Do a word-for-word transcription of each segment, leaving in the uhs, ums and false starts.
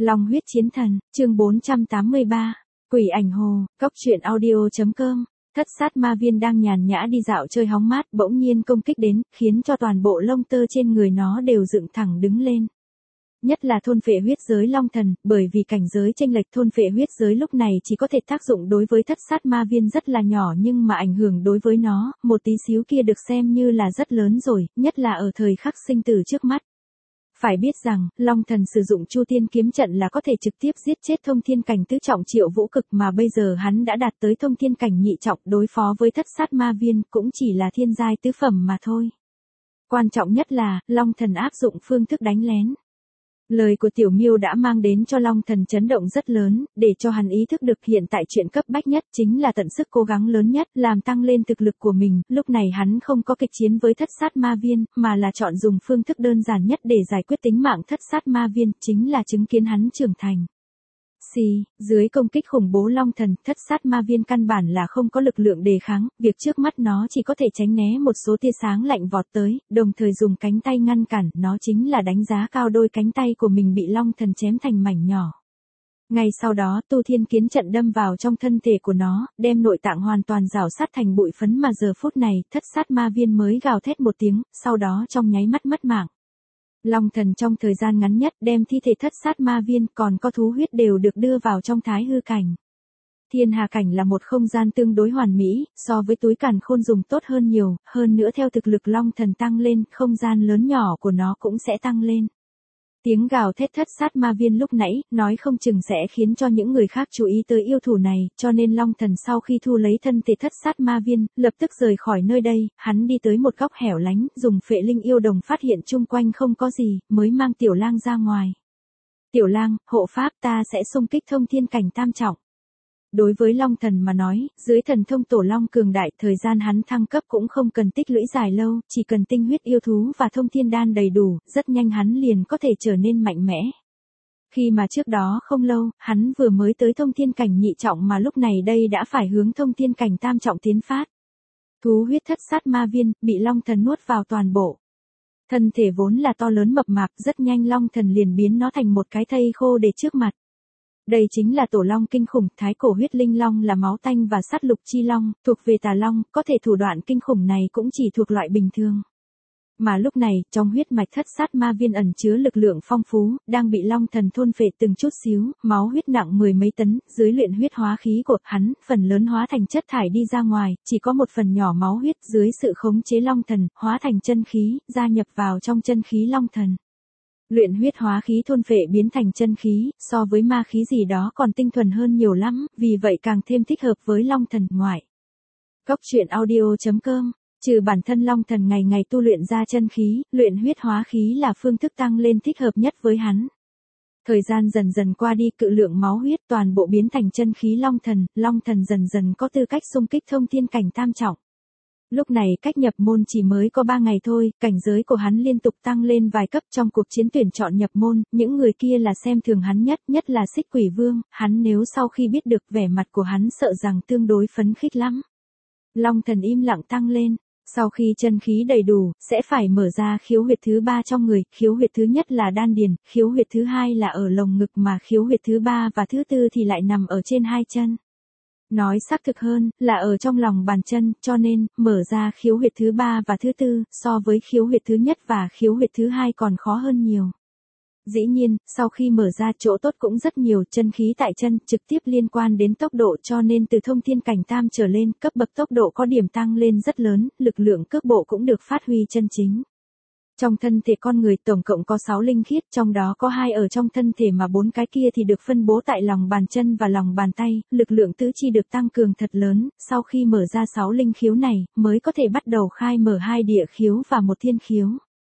Long huyết chiến thần, chương bốn trăm tám mươi ba, Quỷ ảnh hồ, cốc truyện audio chấm com. Thất sát ma viên đang nhàn nhã đi dạo chơi hóng mát, bỗng nhiên công kích đến, khiến cho toàn bộ lông tơ trên người nó đều dựng thẳng đứng lên. Nhất là thôn phệ huyết giới long thần, bởi vì cảnh giới chênh lệch, thôn phệ huyết giới lúc này chỉ có thể tác dụng đối với thất sát ma viên rất là nhỏ, nhưng mà ảnh hưởng đối với nó, một tí xíu kia được xem như là rất lớn rồi, nhất là ở thời khắc sinh tử trước mắt. Phải biết rằng, Long Thần sử dụng Chu Tiên kiếm trận là có thể trực tiếp giết chết thông thiên cảnh tứ trọng Triệu Vũ Cực, mà bây giờ hắn đã đạt tới thông thiên cảnh nhị trọng, đối phó với thất sát ma viên cũng chỉ là thiên giai tứ phẩm mà thôi. Quan trọng nhất là, Long Thần áp dụng phương thức đánh lén. Lời của Tiểu Miêu đã mang đến cho Long Thần chấn động rất lớn, để cho hắn ý thức được hiện tại chuyện cấp bách nhất chính là tận sức cố gắng lớn nhất, làm tăng lên thực lực của mình. Lúc này hắn không có kịch chiến với thất sát ma viên, mà là chọn dùng phương thức đơn giản nhất để giải quyết tính mạng thất sát ma viên, chính là chứng kiến hắn trưởng thành. Xì, dưới công kích khủng bố Long Thần, thất sát ma viên căn bản là không có lực lượng đề kháng, việc trước mắt nó chỉ có thể tránh né một số tia sáng lạnh vọt tới, đồng thời dùng cánh tay ngăn cản, nó chính là đánh giá cao đôi cánh tay của mình bị Long Thần chém thành mảnh nhỏ. Ngay sau đó, Tu Thiên Kiến trận đâm vào trong thân thể của nó, đem nội tạng hoàn toàn rào sát thành bụi phấn, mà giờ phút này, thất sát ma viên mới gào thét một tiếng, sau đó trong nháy mắt mất mạng. Long Thần trong thời gian ngắn nhất đem thi thể thất sát ma viên còn có thú huyết đều được đưa vào trong thái hư cảnh. Thiên hà cảnh là một không gian tương đối hoàn mỹ, so với túi càn khôn dùng tốt hơn nhiều, hơn nữa theo thực lực Long Thần tăng lên, không gian lớn nhỏ của nó cũng sẽ tăng lên. Tiếng gào thét thất sát ma viên lúc nãy, nói không chừng sẽ khiến cho những người khác chú ý tới yêu thủ này, cho nên Long Thần sau khi thu lấy thân thể thất sát ma viên, lập tức rời khỏi nơi đây, hắn đi tới một góc hẻo lánh, dùng phệ linh yêu đồng phát hiện chung quanh không có gì, mới mang Tiểu Lang ra ngoài. Tiểu Lang, hộ pháp, ta sẽ xung kích thông thiên cảnh tam trọng. Đối với Long Thần mà nói, dưới thần thông tổ long cường đại, thời gian hắn thăng cấp cũng không cần tích lũy dài lâu, chỉ cần tinh huyết yêu thú và thông thiên đan đầy đủ, rất nhanh hắn liền có thể trở nên mạnh mẽ. Khi mà trước đó không lâu, hắn vừa mới tới thông thiên cảnh nhị trọng mà lúc này đây đã phải hướng thông thiên cảnh tam trọng tiến phát. Thú huyết thất sát ma viên, bị Long Thần nuốt vào toàn bộ. Thân thể vốn là to lớn mập mạp, rất nhanh Long Thần liền biến nó thành một cái thây khô để trước mặt. Đây chính là tổ long kinh khủng, thái cổ huyết linh long là máu tanh và sát lục chi long, thuộc về tà long, có thể thủ đoạn kinh khủng này cũng chỉ thuộc loại bình thường. Mà lúc này, trong huyết mạch thất sát ma viên ẩn chứa lực lượng phong phú, đang bị Long Thần thôn phệ từng chút xíu, máu huyết nặng mười mấy tấn, dưới luyện huyết hóa khí của hắn, phần lớn hóa thành chất thải đi ra ngoài, chỉ có một phần nhỏ máu huyết dưới sự khống chế Long Thần, hóa thành chân khí, gia nhập vào trong chân khí Long Thần. Luyện huyết hóa khí thôn phệ biến thành chân khí, so với ma khí gì đó còn tinh thuần hơn nhiều lắm, vì vậy càng thêm thích hợp với Long Thần ngoại. Cốc truyện audio chấm com. Trừ bản thân Long Thần ngày ngày tu luyện ra chân khí, luyện huyết hóa khí là phương thức tăng lên thích hợp nhất với hắn. Thời gian dần dần qua đi, cự lượng máu huyết toàn bộ biến thành chân khí Long Thần, Long Thần dần dần có tư cách xung kích thông thiên cảnh tam trọng. Lúc này cách nhập môn chỉ mới có ba ngày thôi, cảnh giới của hắn liên tục tăng lên vài cấp trong cuộc chiến tuyển chọn nhập môn, những người kia là xem thường hắn nhất, nhất là Xích Quỷ Vương, hắn nếu sau khi biết được vẻ mặt của hắn sợ rằng tương đối phấn khích lắm. Long Thần im lặng tăng lên, sau khi chân khí đầy đủ, sẽ phải mở ra khiếu huyệt thứ ba trong người, khiếu huyệt thứ nhất là đan điền, khiếu huyệt thứ hai là ở lồng ngực, mà khiếu huyệt thứ ba và thứ tư thì lại nằm ở trên hai chân. Nói xác thực hơn, là ở trong lòng bàn chân, cho nên, mở ra khiếu huyệt thứ ba và thứ tư, so với khiếu huyệt thứ nhất và khiếu huyệt thứ hai còn khó hơn nhiều. Dĩ nhiên, sau khi mở ra chỗ tốt cũng rất nhiều, chân khí tại chân, trực tiếp liên quan đến tốc độ, cho nên từ thông thiên cảnh tam trở lên, cấp bậc tốc độ có điểm tăng lên rất lớn, lực lượng cước bộ cũng được phát huy chân chính. Trong thân thể con người tổng cộng có sáu linh khiết, trong đó có hai ở trong thân thể mà bốn cái kia thì được phân bố tại lòng bàn chân và lòng bàn tay, lực lượng tứ chi được tăng cường thật lớn, sau khi mở ra sáu linh khiếu này, mới có thể bắt đầu khai mở hai địa khiếu và một thiên khiếu.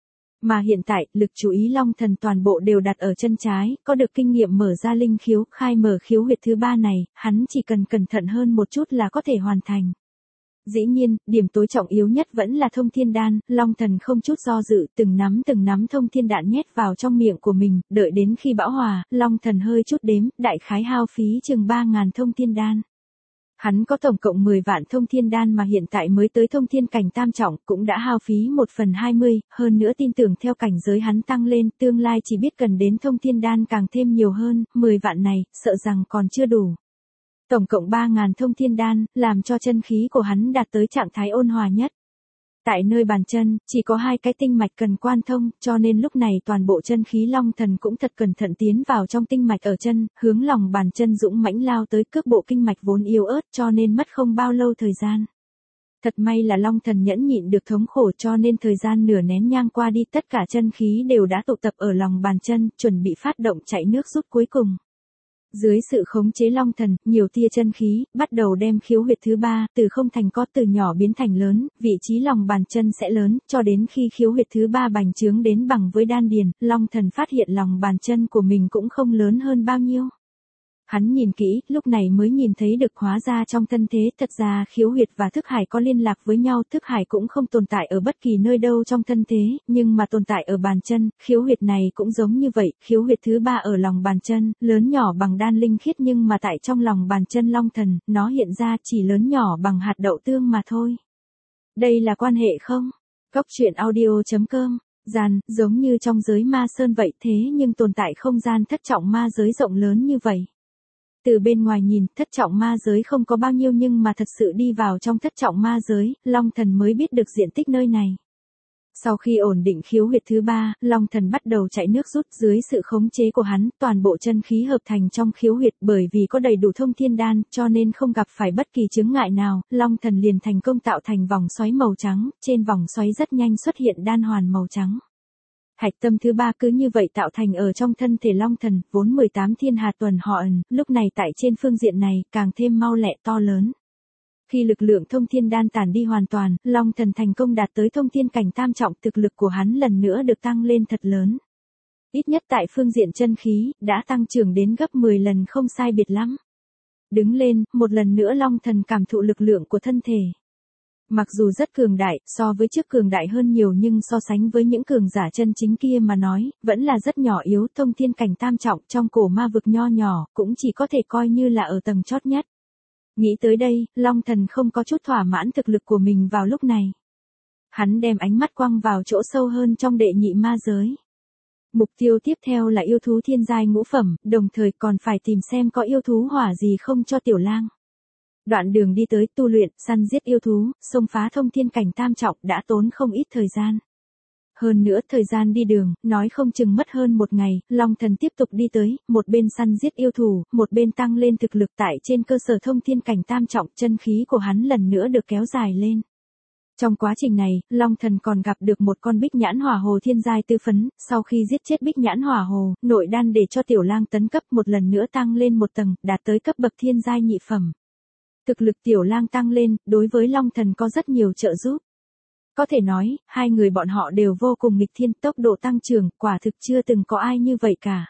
Mà hiện tại, lực chú ý Long Thần toàn bộ đều đặt ở chân trái, có được kinh nghiệm mở ra linh khiếu, khai mở khiếu huyệt thứ ba này, hắn chỉ cần cẩn thận hơn một chút là có thể hoàn thành. Dĩ nhiên, điểm tối trọng yếu nhất vẫn là thông thiên đan, Long Thần không chút do dự, từng nắm từng nắm thông thiên đạn nhét vào trong miệng của mình, đợi đến khi bão hòa, Long Thần hơi chút đếm, đại khái hao phí chừng ba ngàn thông thiên đan. Hắn có tổng cộng mười vạn thông thiên đan mà hiện tại mới tới thông thiên cảnh tam trọng cũng đã hao phí một phần hai mươi, hơn nữa tin tưởng theo cảnh giới hắn tăng lên tương lai chỉ biết cần đến thông thiên đan càng thêm nhiều hơn, mười vạn này, sợ rằng còn chưa đủ. Tổng cộng ba ngàn thông thiên đan, làm cho chân khí của hắn đạt tới trạng thái ôn hòa nhất. Tại nơi bàn chân, chỉ có hai cái tinh mạch cần quan thông, cho nên lúc này toàn bộ chân khí Long Thần cũng thật cẩn thận tiến vào trong tinh mạch ở chân, hướng lòng bàn chân dũng mãnh lao tới cước bộ kinh mạch vốn yếu ớt cho nên mất không bao lâu thời gian. Thật may là Long Thần nhẫn nhịn được thống khổ cho nên thời gian nửa nén nhang qua đi tất cả chân khí đều đã tụ tập ở lòng bàn chân, chuẩn bị phát động chạy nước rút cuối cùng. Dưới sự khống chế Long Thần, nhiều tia chân khí, bắt đầu đem khiếu huyệt thứ ba, từ không thành có từ nhỏ biến thành lớn, vị trí lòng bàn chân sẽ lớn, cho đến khi khiếu huyệt thứ ba bành trướng đến bằng với đan điền, Long Thần phát hiện lòng bàn chân của mình cũng không lớn hơn bao nhiêu. Hắn nhìn kỹ, lúc này mới nhìn thấy được hóa ra trong thân thế, thật ra khiếu huyệt và thức hải có liên lạc với nhau, thức hải cũng không tồn tại ở bất kỳ nơi đâu trong thân thế, nhưng mà tồn tại ở bàn chân, khiếu huyệt này cũng giống như vậy, khiếu huyệt thứ ba ở lòng bàn chân, lớn nhỏ bằng đan linh khiết nhưng mà tại trong lòng bàn chân Long Thần, nó hiện ra chỉ lớn nhỏ bằng hạt đậu tương mà thôi. Đây là quan hệ không? Cốc truyện audio chấm com Gian, giống như trong giới ma sơn vậy thế nhưng tồn tại không gian thất trọng ma giới rộng lớn như vậy. Từ bên ngoài nhìn, thất trọng ma giới không có bao nhiêu nhưng mà thật sự đi vào trong thất trọng ma giới, Long Thần mới biết được diện tích nơi này. Sau khi ổn định khiếu huyệt thứ ba, Long Thần bắt đầu chạy nước rút dưới sự khống chế của hắn, toàn bộ chân khí hợp thành trong khiếu huyệt bởi vì có đầy đủ thông thiên đan, cho nên không gặp phải bất kỳ chướng ngại nào, Long Thần liền thành công tạo thành vòng xoáy màu trắng, trên vòng xoáy rất nhanh xuất hiện đan hoàn màu trắng. Hạch tâm thứ ba cứ như vậy tạo thành ở trong thân thể Long Thần, vốn mười tám thiên hà tuần họ ẩn, lúc này tại trên phương diện này, càng thêm mau lẹ to lớn. Khi lực lượng thông thiên đan tản đi hoàn toàn, Long Thần thành công đạt tới thông thiên cảnh tam trọng, thực lực của hắn lần nữa được tăng lên thật lớn. Ít nhất tại phương diện chân khí, đã tăng trưởng đến gấp mười lần không sai biệt lắm. Đứng lên, một lần nữa Long Thần cảm thụ lực lượng của thân thể. Mặc dù rất cường đại, so với trước cường đại hơn nhiều nhưng so sánh với những cường giả chân chính kia mà nói, vẫn là rất nhỏ yếu, thông thiên cảnh tam trọng trong cổ ma vực nho nhỏ, cũng chỉ có thể coi như là ở tầng chót nhất. Nghĩ tới đây, Long Thần không có chút thỏa mãn thực lực của mình vào lúc này. Hắn đem ánh mắt quăng vào chỗ sâu hơn trong đệ nhị ma giới. Mục tiêu tiếp theo là yêu thú thiên giai ngũ phẩm, đồng thời còn phải tìm xem có yêu thú hỏa gì không cho tiểu lang. Đoạn đường đi tới tu luyện, săn giết yêu thú, xông phá thông thiên cảnh tam trọng đã tốn không ít thời gian. Hơn nữa thời gian đi đường, nói không chừng mất hơn một ngày, Long Thần tiếp tục đi tới, một bên săn giết yêu thú, một bên tăng lên thực lực tại trên cơ sở thông thiên cảnh tam trọng, chân khí của hắn lần nữa được kéo dài lên. Trong quá trình này, Long Thần còn gặp được một con bích nhãn hỏa hồ thiên giai tư phấn, sau khi giết chết bích nhãn hỏa hồ, nội đan để cho tiểu lang tấn cấp một lần nữa tăng lên một tầng, đạt tới cấp bậc thiên giai nhị phẩm. Thực lực tiểu lang tăng lên, đối với Long Thần có rất nhiều trợ giúp. Có thể nói, hai người bọn họ đều vô cùng nghịch thiên, tốc độ tăng trưởng, quả thực chưa từng có ai như vậy cả.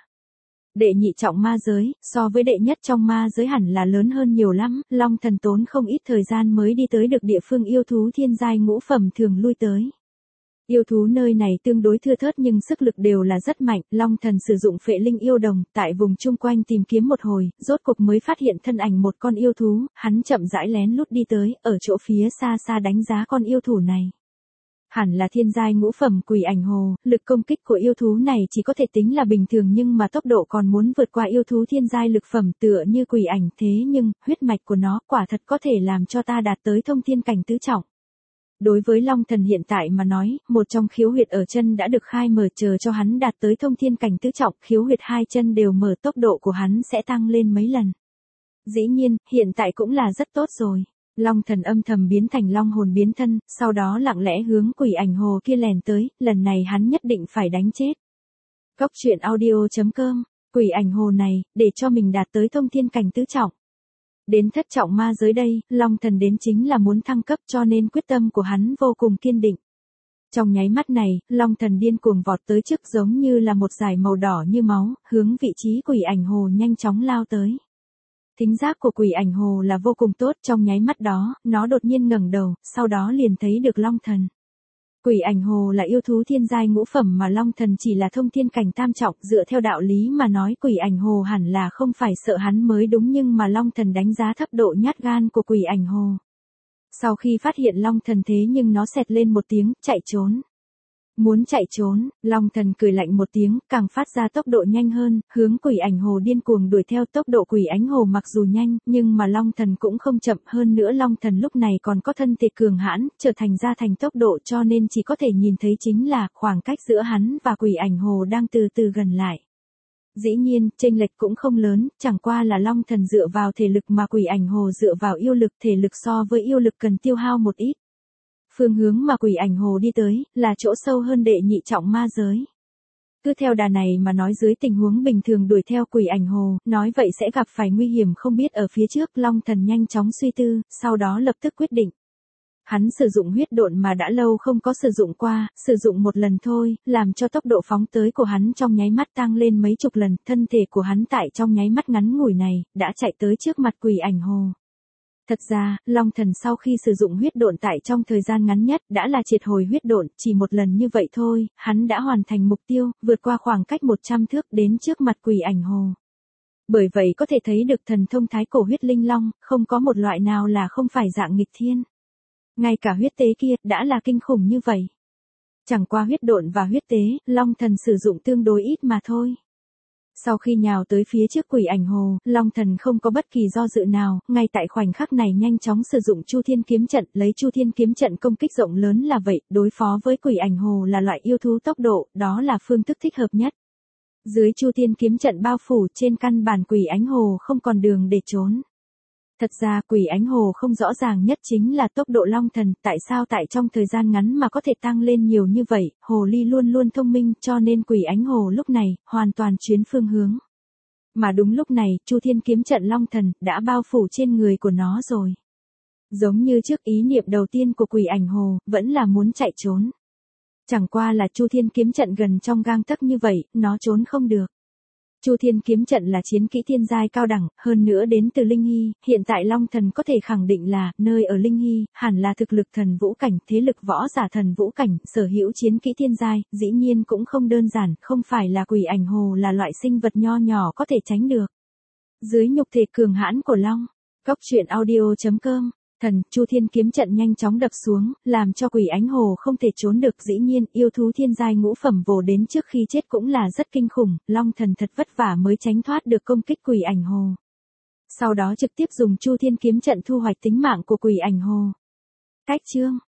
Đệ nhị trọng ma giới, so với đệ nhất trong ma giới hẳn là lớn hơn nhiều lắm, Long Thần tốn không ít thời gian mới đi tới được địa phương yêu thú thiên giai ngũ phẩm thường lui tới. Yêu thú nơi này tương đối thưa thớt nhưng sức lực đều là rất mạnh, Long Thần sử dụng phệ linh yêu đồng, tại vùng chung quanh tìm kiếm một hồi, rốt cục mới phát hiện thân ảnh một con yêu thú, hắn chậm rãi lén lút đi tới, ở chỗ phía xa xa đánh giá con yêu thú này. Hẳn là thiên giai ngũ phẩm quỷ ảnh hồ, lực công kích của yêu thú này chỉ có thể tính là bình thường nhưng mà tốc độ còn muốn vượt qua yêu thú thiên giai lực phẩm tựa như quỷ ảnh thế nhưng, huyết mạch của nó quả thật có thể làm cho ta đạt tới thông thiên cảnh tứ trọng. Đối với Long Thần hiện tại mà nói, một trong khiếu huyệt ở chân đã được khai mở chờ cho hắn đạt tới thông thiên cảnh tứ trọng, khiếu huyệt hai chân đều mở tốc độ của hắn sẽ tăng lên mấy lần. Dĩ nhiên, hiện tại cũng là rất tốt rồi. Long Thần âm thầm biến thành long hồn biến thân, sau đó lặng lẽ hướng quỷ ảnh hồ kia lèn tới, lần này hắn nhất định phải đánh chết. Cốc truyện audio chấm com, quỷ ảnh hồ này, để cho mình đạt tới thông thiên cảnh tứ trọng. Đến thất trọng ma giới đây, Long Thần đến chính là muốn thăng cấp cho nên quyết tâm của hắn vô cùng kiên định. Trong nháy mắt này, Long Thần điên cuồng vọt tới trước giống như là một dải màu đỏ như máu, hướng vị trí quỷ ảnh hồ nhanh chóng lao tới. Thính giác của quỷ ảnh hồ là vô cùng tốt, trong nháy mắt đó, nó đột nhiên ngẩng đầu, sau đó liền thấy được Long Thần. Quỷ ảnh hồ là yêu thú thiên giai ngũ phẩm mà Long Thần chỉ là thông thiên cảnh tam trọng, dựa theo đạo lý mà nói quỷ ảnh hồ hẳn là không phải sợ hắn mới đúng, nhưng mà Long Thần đánh giá thấp độ nhát gan của quỷ ảnh hồ. Sau khi phát hiện Long Thần thế nhưng nó xẹt lên một tiếng, chạy trốn. Muốn chạy trốn, Long Thần cười lạnh một tiếng, càng phát ra tốc độ nhanh hơn, hướng quỷ ảnh hồ điên cuồng đuổi theo. Tốc độ quỷ ánh hồ mặc dù nhanh, nhưng mà Long Thần cũng không chậm, hơn nữa Long Thần lúc này còn có thân thể cường hãn, trở thành ra thành tốc độ, cho nên chỉ có thể nhìn thấy chính là khoảng cách giữa hắn và quỷ ảnh hồ đang từ từ gần lại. Dĩ nhiên, chênh lệch cũng không lớn, chẳng qua là Long Thần dựa vào thể lực mà quỷ ảnh hồ dựa vào yêu lực, thể lực so với yêu lực cần tiêu hao một ít. Phương hướng mà quỷ ảnh hồ đi tới, là chỗ sâu hơn đệ nhị trọng ma giới. Cứ theo đà này mà nói, dưới tình huống bình thường đuổi theo quỷ ảnh hồ, nói vậy sẽ gặp phải nguy hiểm không biết ở phía trước. Long Thần nhanh chóng suy tư, sau đó lập tức quyết định. Hắn sử dụng huyết độn mà đã lâu không có sử dụng qua, sử dụng một lần thôi, làm cho tốc độ phóng tới của hắn trong nháy mắt tăng lên mấy chục lần, thân thể của hắn tại trong nháy mắt ngắn ngủi này, đã chạy tới trước mặt quỷ ảnh hồ. Thật ra, Long Thần sau khi sử dụng huyết độn tại trong thời gian ngắn nhất, đã là triệt hồi huyết độn, chỉ một lần như vậy thôi, hắn đã hoàn thành mục tiêu, vượt qua khoảng cách một trăm thước đến trước mặt quỷ ảnh hồ. Bởi vậy có thể thấy được thần thông thái cổ huyết linh long, không có một loại nào là không phải dạng nghịch thiên. Ngay cả huyết tế kia, đã là kinh khủng như vậy. Chẳng qua huyết độn và huyết tế, Long Thần sử dụng tương đối ít mà thôi. Sau khi nhào tới phía trước quỷ ảnh hồ, Long Thần không có bất kỳ do dự nào, ngay tại khoảnh khắc này nhanh chóng sử dụng Chu Thiên kiếm trận, lấy Chu Thiên kiếm trận công kích rộng lớn là vậy, đối phó với quỷ ảnh hồ là loại yêu thú tốc độ, đó là phương thức thích hợp nhất. Dưới Chu Thiên kiếm trận bao phủ, trên căn bản quỷ ảnh hồ không còn đường để trốn. Thật ra quỷ ánh hồ không rõ ràng nhất chính là tốc độ Long Thần, tại sao tại trong thời gian ngắn mà có thể tăng lên nhiều như vậy, hồ ly luôn luôn thông minh, cho nên quỷ ánh hồ lúc này, hoàn toàn chuyến phương hướng. Mà đúng lúc này, Chu Thiên kiếm trận Long Thần, đã bao phủ trên người của nó rồi. Giống như trước, ý niệm đầu tiên của quỷ ảnh hồ, vẫn là muốn chạy trốn. Chẳng qua là Chu Thiên kiếm trận gần trong gang tấc như vậy, nó trốn không được. Chu Thiên kiếm trận là chiến kỹ thiên giai cao đẳng, hơn nữa đến từ Linh Hy, hiện tại Long Thần có thể khẳng định là, nơi ở Linh Hy, hẳn là thực lực thần vũ cảnh, thế lực võ giả thần vũ cảnh, sở hữu chiến kỹ thiên giai, dĩ nhiên cũng không đơn giản, không phải là quỷ ảnh hồ là loại sinh vật nho nhỏ có thể tránh được. Dưới nhục thể cường hãn của Long, Cốc Truyện Audio chấm com. Thần, Chu Thiên kiếm trận nhanh chóng đập xuống, làm cho quỷ ánh hồ không thể trốn được. Dĩ nhiên, yêu thú thiên giai ngũ phẩm vồ đến trước khi chết cũng là rất kinh khủng, Long Thần thật vất vả mới tránh thoát được công kích quỷ ảnh hồ. Sau đó trực tiếp dùng Chu Thiên kiếm trận thu hoạch tính mạng của quỷ ảnh hồ. Cách chương